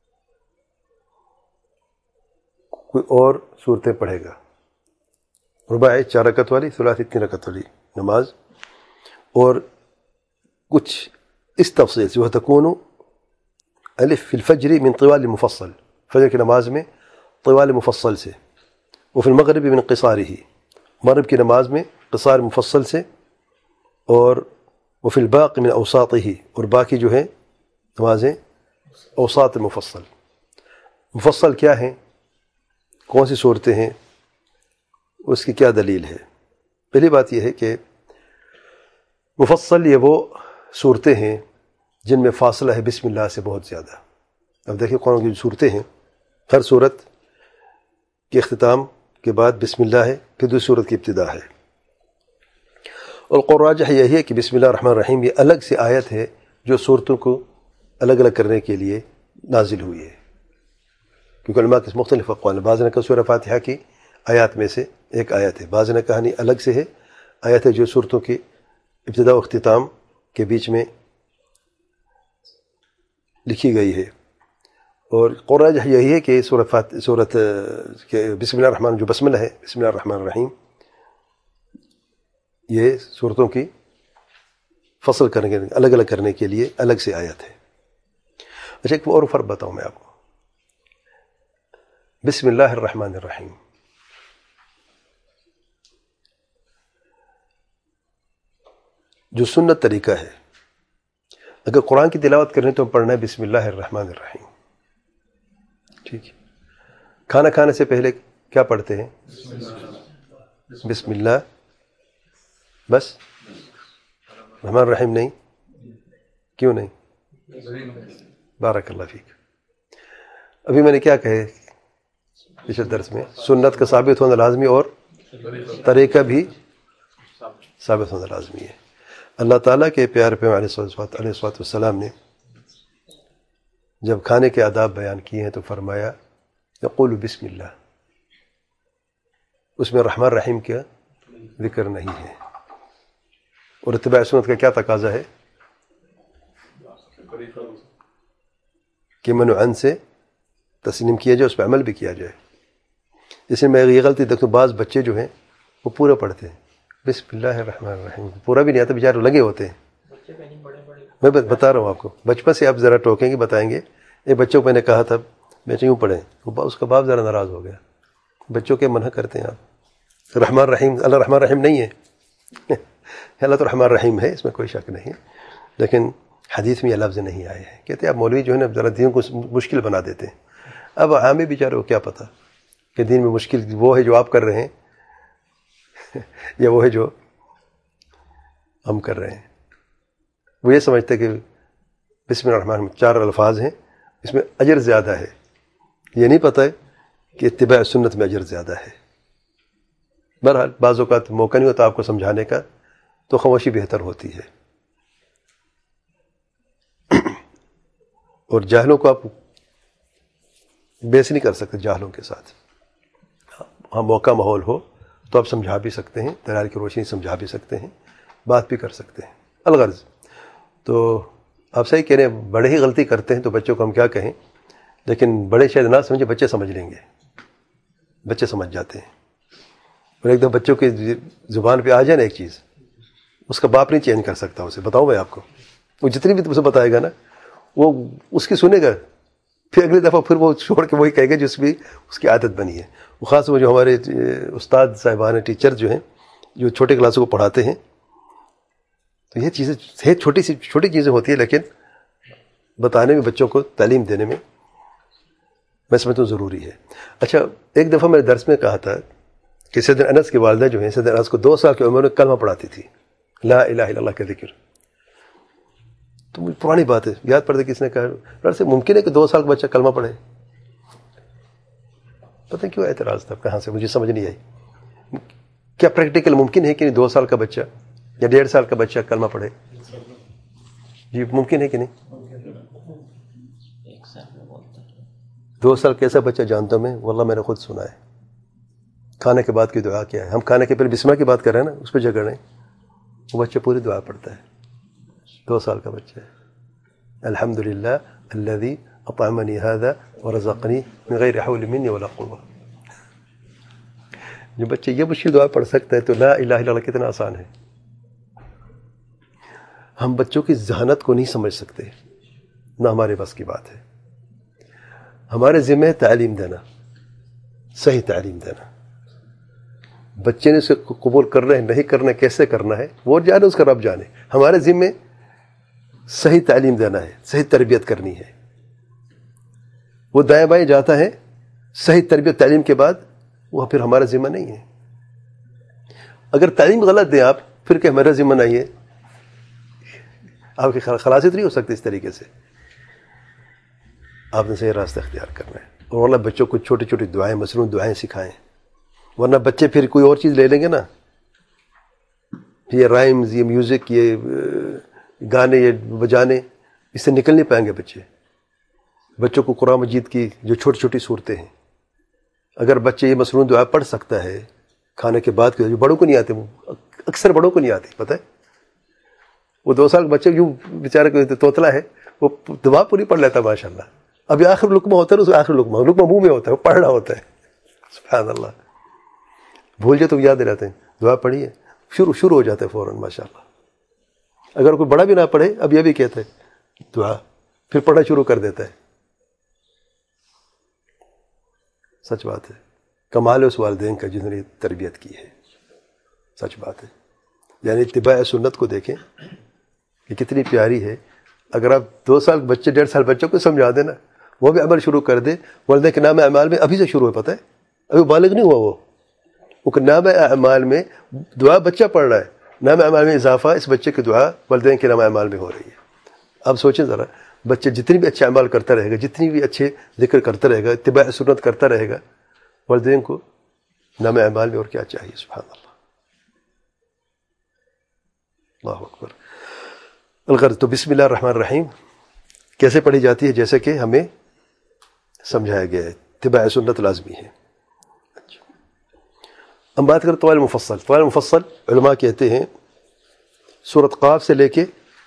کوئی اور صورتیں پڑھے گا. رباعی 4 رکعت والی، ثلاثی 3 رکعت والی نماز، اور کچھ اس تفصیل سے وہ تکون الف فی الفجر من طوال مفصل، فجر کی نماز میں طوال مفصل سے، وفی المغرب من قصارہ، مغرب کی نماز میں قصار مفصل سے، اور وفی الباقی من اوساطہ، اور باقی جو ہیں نمازیں اوساط مفصل. مفصل کیا ہیں، کون سی صورتیں ہیں، اس کی کیا دلیل ہے؟ پہلی بات یہ ہے کہ مفصل یہ وہ صورتیں ہیں جن میں فاصلہ ہے بسم اللہ سے بہت زیادہ. اب دیکھیں قرآن کی جو صورتیں ہیں، ہر صورت کے اختتام کے بعد بسم اللہ ہے، پھر دوسری صورت کی ابتدا ہے. اور قول راجح یہی ہے کہ بسم اللہ الرحمن الرحیم یہ الگ سے آیت ہے جو صورتوں کو الگ الگ کرنے کے لیے نازل ہوئی ہے، کیونکہ علماء کے مختلف اقوال ہیں. بعض نے کہا سورہ فاتحہ کی آیات میں سے ایک آیت ہے، بعض نے کہا نہیں الگ سے ہے، آیت ہے جو صورتوں کی ابتدا و اختتام کے بیچ میں لکھی گئی ہے. اور قول راجح یہی ہے کہ سورت کہ بسم اللہ الرحمن جو بسملہ ہے، بسم اللہ الرحمن الرحیم، یہ صورتوں کی فصل کرنے الگ الگ کرنے کے لیے الگ سے آیت ہے. اچھا ایک اور فرق بتاؤں میں آپ کو. بسم اللہ الرحمن الرحیم جو سنت طریقہ ہے، اگر قرآن کی تلاوت کریں تو پڑھنا ہے بسم اللہ الرحمن الرحیم. ٹھیک ہے، کھانا کھانے سے پہلے کیا پڑھتے ہیں؟ بسم اللہ بس، رحمن الرحیم نہیں؟ کیوں نہیں؟ بارک اللہ فیک. ابھی میں نے کیا کہے پچھلے درس میں، سنت کا ثابت ہونا لازمی اور طریقہ بھی ثابت ہونا لازمی ہے. اللہ تعالیٰ کے پیارے پیغمبر علیہ الصلوۃ والسلام نے جب کھانے کے آداب بیان کیے ہیں تو فرمایا یقول بسم اللہ، اس میں رحمن رحیم کا ذکر نہیں ہے. اور اتباع سنت کا کیا تقاضا ہے کہ من و عن سے تسلیم کیا جائے، اس پہ عمل بھی کیا جائے. اس میں یہ غلطی دیکھو، بعض بچے جو ہیں وہ پورا پڑھتے ہیں بسم اللہ الرحمن الرحیم، پورا بھی نہیں آتا، بیچارے لگے ہوتے ہیں. میں بتا رہا ہوں آپ کو، بچپن سے آپ ذرا ٹوکیں گے، بتائیں گے. ایک بچوں کو میں نے کہا تھا بیٹے یوں پڑھیں، اس کا باپ ذرا ناراض ہو گیا. بچوں کے منع کرتے ہیں آپ، رحمن رحیم، اللہ رحمن رحیم نہیں ہے. اللہ تو رحمن رحیم ہے، اس میں کوئی شک نہیں ہے، لیکن حدیث میں یہ لفظ نہیں آئے ہیں. کہتے ہیں آپ مولوی جو ہے نا ذرا دین کو مشکل بنا دیتے ہیں. اب عامی بیچارے کو کیا پتہ کہ دین میں مشکل وہ ہے جو آپ کر رہے ہیں یا وہ ہے جو ہم کر رہے ہیں. وہ یہ سمجھتے کہ بسم اللہ الرحمن الرحیم 4 الفاظ ہیں، اس میں اجر زیادہ ہے. یہ نہیں پتہ ہے کہ اتباع سنت میں اجر زیادہ ہے. بہرحال بعض اوقات موقع نہیں ہوتا آپ کو سمجھانے کا، تو خاموشی بہتر ہوتی ہے. اور جاہلوں کو آپ بیس نہیں کر سکتے جاہلوں کے ساتھ. ہاں موقع ماحول ہو تو آپ سمجھا بھی سکتے ہیں، دلائل کی روشنی سمجھا بھی سکتے ہیں، بات بھی کر سکتے ہیں. الغرض تو آپ صحیح کہہ رہے ہیں، بڑے ہی غلطی کرتے ہیں تو بچوں کو ہم کیا کہیں، لیکن بڑے شاید نہ سمجھے، بچے سمجھ لیں گے، بچے سمجھ جاتے ہیں. اور ایک دم بچوں کی زبان پہ آ جائے نا ایک چیز، اس کا باپ نہیں چینج کر سکتا اسے. بتاؤں میں آپ کو، وہ جتنی بھی اسے بتائے گا نا وہ اس کی سنے گا، پھر اگلی دفعہ پھر وہ چھوڑ کے وہی کہے گا جس بھی اس کی عادت بنی ہے. وہ خاص وہ جو ہمارے استاد صاحبان ٹیچر جو ہیں جو چھوٹے کلاسوں کو پڑھاتے ہیں، تو یہ چیزیں چھوٹی چیزیں ہوتی ہیں، لیکن بتانے میں، بچوں کو تعلیم دینے میں میں سمجھتا ہوں ضروری ہے. اچھا ایک دفعہ میں درس میں کہا تھا کہ سیدنا انس کی والدہ جو ہیں، سیدنا انس کو 2 سال کی عمر میں کلمہ پڑھاتی تھی، لا الہ الا اللہ کا ذکر. تو پرانی بات ہے، یاد پڑتے کس نے کہا سے ممکن ہے کہ 2 سال کا بچہ کلمہ پڑھے؟ پتہ کیوں اعتراض تھا کہاں سے، مجھے سمجھ نہیں آئی. کیا پریکٹیکل ممکن ہے کہ نہیں 2 سال کا بچہ یا 1.5 سال کا بچہ کلمہ پڑھے؟ جی ممکن ہے کہ نہیں؟ 2 سال کیسا بچہ جانتا ہوں میں، واللہ میں نے خود سنا ہے. کھانے کے بعد کی دعا کیا ہے؟ ہم کھانے کے پہلے بسم اللہ کی بات کر رہے ہیں نا، اس پہ جگڑ رہے ہیں. وہ بچہ پوری دعا پڑھتا ہے، 2 سال کا بچہ ہے. الحمدللہ الذی اطعمنی ھذا ورزقنی من غیر حول منی ولا قوة. جو بچے یہ مشکل دعا پڑھ سکتا ہے تو لا الہ الا اللہ کتنا آسان ہے. ہم بچوں کی ذہانت کو نہیں سمجھ سکتے، نہ ہمارے بس کی بات ہے. ہمارے ذمہ ہے تعلیم دینا، صحیح تعلیم دینا. بچے نے اسے قبول کرنا ہے نہیں کرنا ہے، کیسے کرنا ہے وہ جانے، اس کا رب جانے. ہمارے ذمہ صحیح تعلیم دینا ہے، صحیح تربیت کرنی ہے. وہ دائیں بائیں جاتا ہے، صحیح تربیت تعلیم کے بعد وہ پھر ہمارا ذمہ نہیں ہے. اگر تعلیم غلط دیں آپ، پھر کہ ہمارا ذمہ نہیں ہے، آپ کی خلاصی تو نہیں ہو سکتی اس طریقے سے. آپ نے صحیح راستہ اختیار کرنا ہے. اور اللہ بچوں کو چھوٹی چھوٹی دعائیں، مصنون دعائیں سکھائیں، ورنہ بچے پھر کوئی اور چیز لے لیں گے نا. یہ رائمز، یہ میوزک، یہ گانے، یہ بجانے، اس سے نکل نہیں پائیں گے بچے. بچوں کو قرآن مجید کی جو چھوٹی چھوٹی صورتیں ہیں، اگر بچے یہ مصنون دعا پڑھ سکتا ہے کھانے کے بعد کی، جو بڑوں کو نہیں آتے، وہ اکثر بڑوں کو نہیں آتی، پتہ ہے. وہ 2 سال کے بچے جو بیچارے کو توتلا ہے، وہ دعا پوری پڑھ لیتا ہے ماشاء اللہ. ابھی آخر لقمہ ہوتا ہے، اس آخر لقمہ منہ میں ہوتا ہے، وہ پڑھنا ہوتا ہے. سبحان اللہ. بھول جائے تو یاد دلاتے ہیں، دعا پڑھی ہے، شروع ہو جاتا ہے فوراً ماشاء اللہ. اگر کوئی بڑا بھی نہ پڑھے، اب یہ بھی کہتا ہے دعا، پھر پڑھنا شروع کر دیتا ہے. سچ بات ہے. کمال ہے اس والدین کا جنہوں نے تربیت کی ہے. سچ بات ہے. یعنی اتباع سنت کو دیکھیں کہ کتنی پیاری ہے. اگر آپ 2 سال بچے، 1.5 سال بچوں کو سمجھا دیں نا، وہ بھی عمل شروع کر دے. والدین کے نام اعمال میں ابھی سے شروع ہے، پتہ ہے، ابھی بالغ نہیں ہوا وہ نام اعمال میں دعا بچہ پڑھ رہا ہے. نام اعمال میں اضافہ اس بچے کی دعا والدین کے نام اعمال میں ہو رہی ہے. اب سوچیں ذرا، بچے جتنی بھی اچھے اعمال کرتا رہے گا، جتنی بھی اچھے ذکر کرتا رہے گا، اتباع سنت کرتا رہے گا، والدین کو نام اعمال میں اور کیا چاہیے. سبحان اللہ. اللہ اکبر. الغرض تو بسم اللہ الرحمن الرحیم کیسے پڑھی جاتی ہے؟ جیسے کہ ہمیں سمجھایا گیا ہے، اتباع سنت لازمی ہے. ہم بات کریں طوال مفصل. طوال مفصل علماء کہتے ہیں سورۃ قاف سے لے کے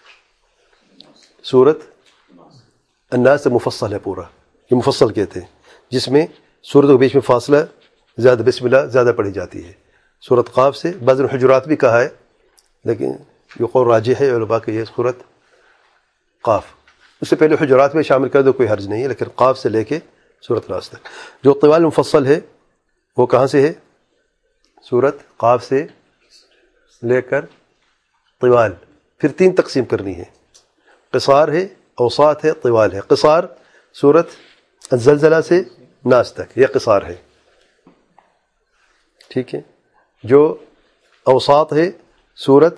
سورۃ الناس سے مفصل ہے پورا. یہ مفصل کہتے ہیں، جس میں سورت کے بیچ میں فاصلہ زیادہ، بسم اللہ زیادہ پڑھی جاتی ہے. سورۃ قاف سے بعض الحجرات بھی کہا ہے، لیکن یہ قول راجح ہے علماء کہ یہ سورۃ قاف. اس سے پہلے حجرات میں شامل کر دو، کوئی حرج نہیں ہے، لیکن قاف سے لے کے سورۃ ناس تک. جو طوال مفصل ہے وہ کہاں سے ہے؟ سورۃ قاف سے لے کر طوال. پھر 3 تقسیم کرنی ہے، قصار ہے، اوساط ہے، طوال ہے. قصار سورۃ الزلزلہ سے ناس تک، یہ قصار ہے، ٹھیک ہے. جو اوساط ہے سورۃ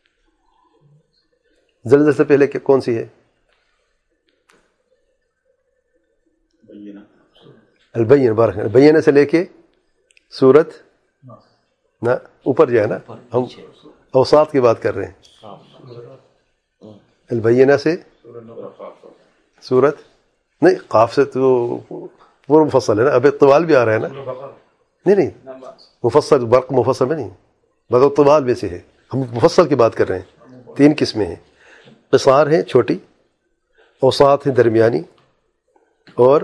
زلزلہ سے پہلے کون سی ہے؟ البینہ. بارک البینہ سے لے کے سورۃ نہ اوپر جو ہے نا، ہم اوساط کی بات کر رہے ہیں. البینہ سے سورت نہیں، قاف سے تو وہ مفصل ہے نا. اب طوال بھی آ رہا ہے نا. نہیں مفصل، برق مفصل میں نہیں، بغیر طوال میں سے ہے. ہم مفصل کی بات کر رہے ہیں. 3 قسمیں ہیں، قصار ہیں چھوٹی، اوساط ہیں درمیانی، اور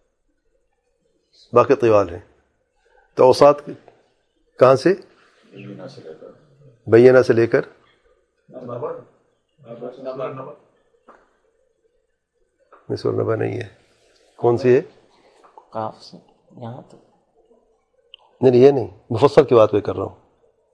باقی طوال ہیں. تو اوساط کہاں سے؟ بینہ سے لے کر سورہ نبا نہیں ہے. کون سی ہے؟ قاف سے یہاں تک. نہیں یہ نہیں، مفصل کی بات میں کر رہا ہوں.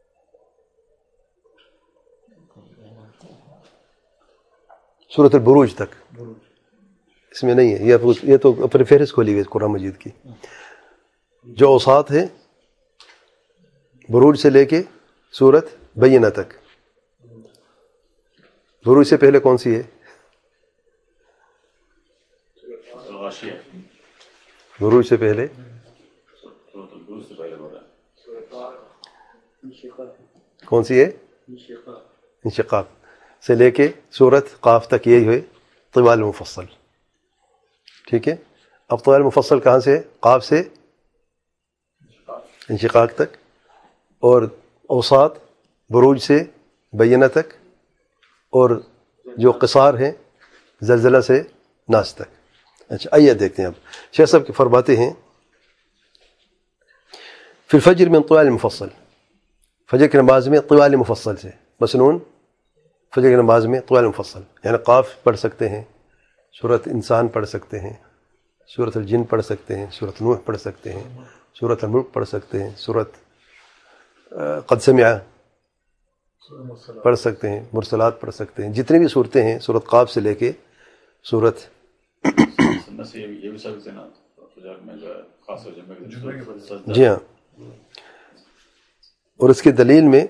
سورۃ البروج تک اس میں نہیں ہے. یہ تو اپنی فہرست کھولی گئی قرآن مجید کی. جو اوساط ہے بروج سے لے کے سورۃ بینہ تک. بروج سے پہلے کون سی ہے؟ بروج سے پہلے کون سی ہے؟ انشقاق سے لے کے سورت قاف تک یہی ہوئے طوال مفصل. ٹھیک ہے. اب طوال مفصل کہاں سے؟ قاف سے انشقاق تک، اور اوساط بروج سے بینہ تک، اور جو قصار ہیں زلزلہ سے ناس تک. اچھا آئیے دیکھتے ہیں. اب شیخ صاحب کے فرماتے ہیں فی الفجر من طوال مفصل، فجر کی نماز میں طوال مفصل سے، مسنون فجر کی نماز میں طوال مفصل، یعنی قاف پڑھ سکتے ہیں، سورۃ انسان پڑھ سکتے ہیں، سورۃ الجن پڑھ سکتے ہیں، سورۃ نوح پڑھ سکتے ہیں، سورۃ الملک پڑھ سکتے ہیں، سورۃ قد سمع پڑھ سکتے ہیں، مرسلات پڑھ سکتے ہیں، جتنی بھی صورتیں ہیں سورۃ قاف سے لے کے سورۃ جی ہاں. اور اس کی دلیل میں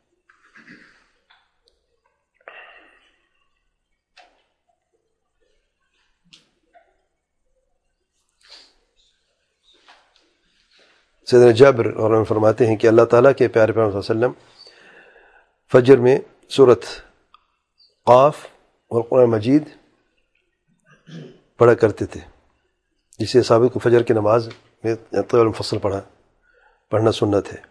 سیدنا جابر اور فرماتے ہیں کہ اللہ تعالیٰ کے پیارے پیغمبر صلی اللہ علیہ وسلم فجر میں سورۃ قاف اور قرآن مجید پڑھا کرتے تھے، جسے ثابت کو فجر کی نماز میں طویل مفصل پڑھنا سنت ہے.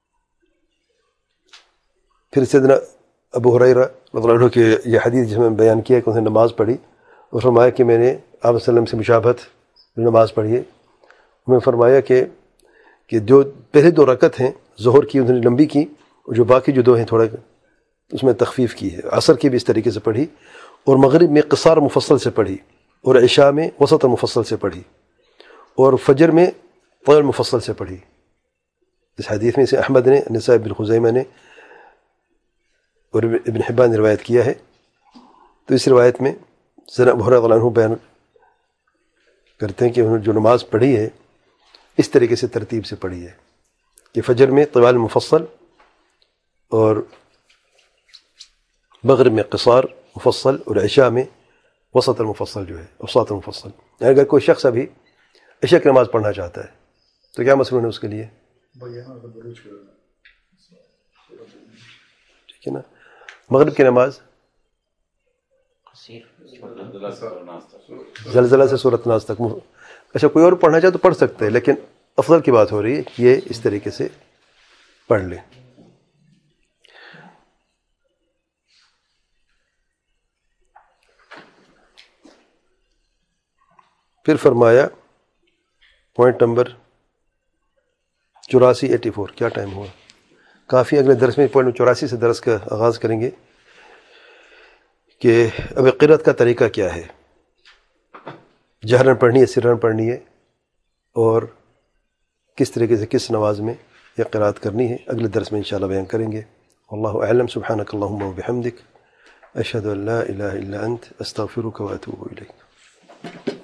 پھر سیدنا ابو ہریرہ رضی اللہ عنہ کی یہ حدیث جس میں بیان کیا کہ انہوں نے نماز پڑھی اور فرمایا کہ میں نے آپ صلی اللہ علیہ وسلم سے مشابہت نماز پڑھی ہے. انہوں نے فرمایا کہ جو پہلے 2 رکعت ہیں ظہر کی انہوں نے لمبی کی، اور جو باقی جو 2 ہیں تھوڑا اس میں تخفیف کی ہے. عصر کی بھی اس طریقے سے پڑھی، اور مغرب میں قصار مفصل سے پڑھی، اور عشاء میں وسط مفصل سے پڑھی، اور فجر میں طویل مفصل سے پڑھی. اس حدیث میں سے احمد نے، نسائی بن خزیمہ نے اور ابن حبان نے روایت کیا ہے. تو اس روایت میں سیدنا ابو ہریرہ رضی اللہ عنہ بیان کرتے ہیں کہ انہوں نے جو نماز پڑھی ہے اس طریقے سے ترتیب سے پڑھی ہے کہ فجر میں طوال مفصل اور مغرب میں قصار مفصل اور عشاء میں وسط المفصل جو ہے اوساط المفصل. اگر کوئی شخص ابھی عشاء کی نماز پڑھنا چاہتا ہے تو کیا مسئلہ ہے اس کے لیے؟ ٹھیک ہے نا. مغرب کی نماز زلزلہ سے سورۃ ناس تک. اچھا کوئی اور پڑھنا چاہے تو پڑھ سکتے ہیں، لیکن افضل کی بات ہو رہی ہے کہ یہ اس طریقے سے پڑھ لیں. پھر فرمایا پوائنٹ نمبر 84 کیا ٹائم ہوا؟ کافی. اگلے درس میں پوائنٹ 84 سے درس کا آغاز کریں گے کہ اب قرأت کا طریقہ کیا ہے، جہرن پڑھنی ہے، سرن پڑھنی ہے، اور کس طریقے سے کس نماز میں یہ قرأت کرنی ہے اگلے درس میں انشاءاللہ بیان کریں گے. واللہ اعلم. سبحانک اللہم وبحمدک، اشہد ان لا الہ الا انت، استغفرک واتوب الیک.